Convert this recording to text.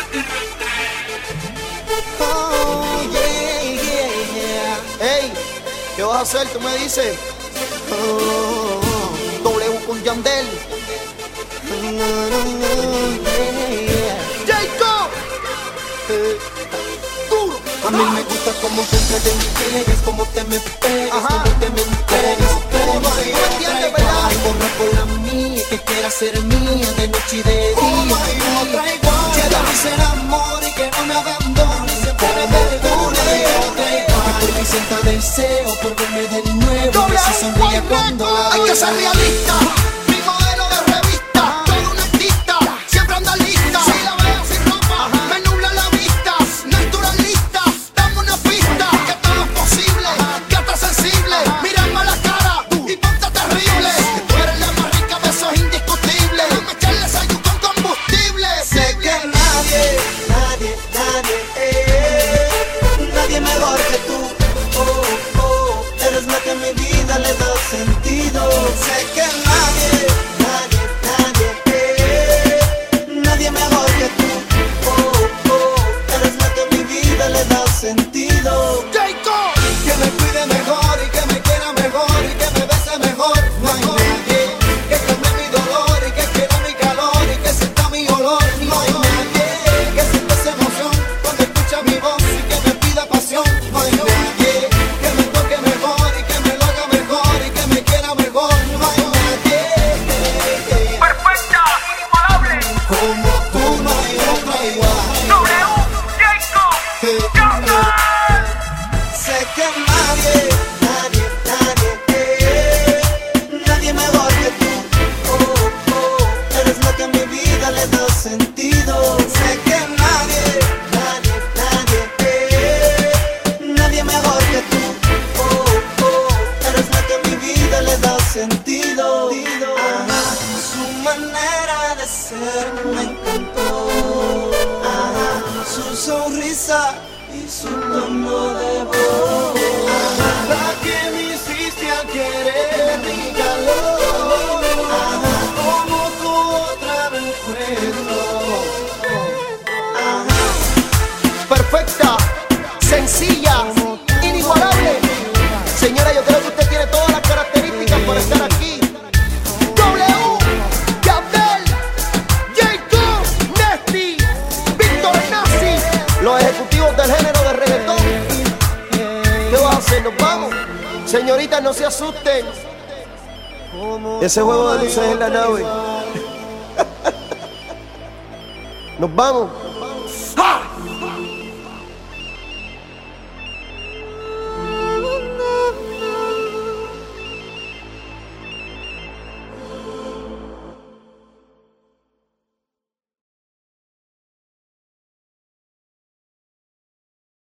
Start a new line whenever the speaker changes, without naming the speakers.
Oh, yeah, yeah. Hey, ¿qué vas a hacer? Tú me dices. W con Yandel. Jacob. Duro.
A mí me gusta como te entregues, como te me pegas, como te me entregas.
¿Tú me entiendes, verdad?
Borra por la mía, que quiera ser mía de noche y de día. Quiero ser amor y que no me abandone, siempre me perdone. Que por mí sienta deseo por verme de nuevo, que se sonría cuando la
Hay
veo.
que ser realista. Mi modelo de revista, todo un artista, siempre anda lista. Si la veo sin ropa, me nubla la vista. Naturalista, dame una pista, que todo es posible, que estás sensible. Mírame a la cara y ponte terrible. Que tú eres la más rica, de eso es indiscutible. Déjame echarle sayú con combustible.
Sé que nadie mejor que tú. Eres la que a mi vida le da sentido. Sé que nadie mejor que tú. Eres la que a mi vida le da sentido.
Jacob.
Que me cuide mejor y que me quiera mejor y que me bese mejor. No hay nadie que cambie mi dolor y que quiera mi calor y que sienta mi olor. No hay nadie que sienta esa emoción cuando escucha mi voz y que me pida pasión. No hay nadie que me toque mejor y que me lo haga mejor y que me quiera mejor. No hay nadie
Perfecta, inigualable.
como tú, no hay otra igual. Sé que nadie mejor que tú. Eres lo que a mi vida le da sentido. Sé que nadie mejor que tú. Eres lo que a mi vida le da sentido. Su manera de ser me encantó. Su sonrisa y su tono de voz, la que me hiciste a querer mi calor, como tu otra me encuentro.
Perfecta, sencilla, inigualable. Señora, yo creo que usted tiene todas las características para estar aquí. W, Yandel, Jacob, Nesty, Víctor Nazi, los ejecutivos del género de reggaetón. ¿Qué vas a hacer? ¿Nos vamos? Señoritas, no se asusten. Ese juego de luces en la nave. Nos vamos.